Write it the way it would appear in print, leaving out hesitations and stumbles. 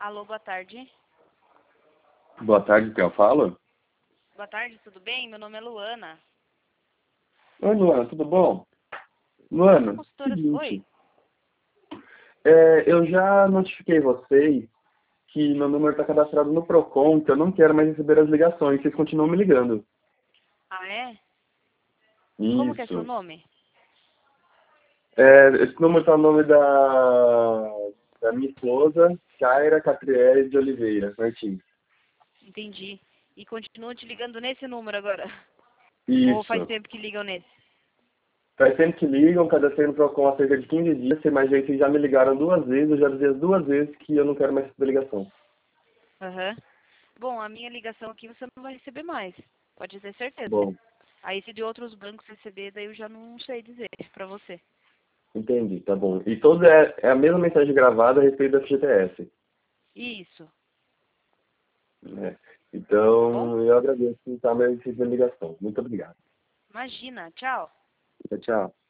Alô, boa tarde. Boa tarde, quem eu falo? Boa tarde, tudo bem? Meu nome é Luana. Oi, Luana, tudo bom? Luana, Consultora... Oi? seguinte, eu já notifiquei vocês que meu número está cadastrado no Procon, que eu não quero mais receber as ligações, vocês continuam me ligando. Ah, é? Como que é seu Isso. nome? Esse número está no nome da minha esposa, Kaira Catriele de Oliveira Martins. Entendi. E continuam te ligando nesse número agora? Ou faz Isso. tempo que ligam nesse? Faz tempo que ligam, cadastrei no Procon há cerca de 15 dias, mas aí vocês já me ligaram 2 vezes, eu já disse as 2 vezes que eu não quero mais receber ligação. Aham. Bom, a minha ligação aqui você não vai receber mais. Pode ter certeza. Bom. Aí se de outros bancos receber, daí eu já não sei dizer pra você. Entendi, tá bom. E toda é a mesma mensagem gravada a respeito da FGTS, Isso. né? Tá bom? Então, eu agradeço por estar me recebendo ligação. Muito obrigado. Imagina. Tchau. Tchau, tchau.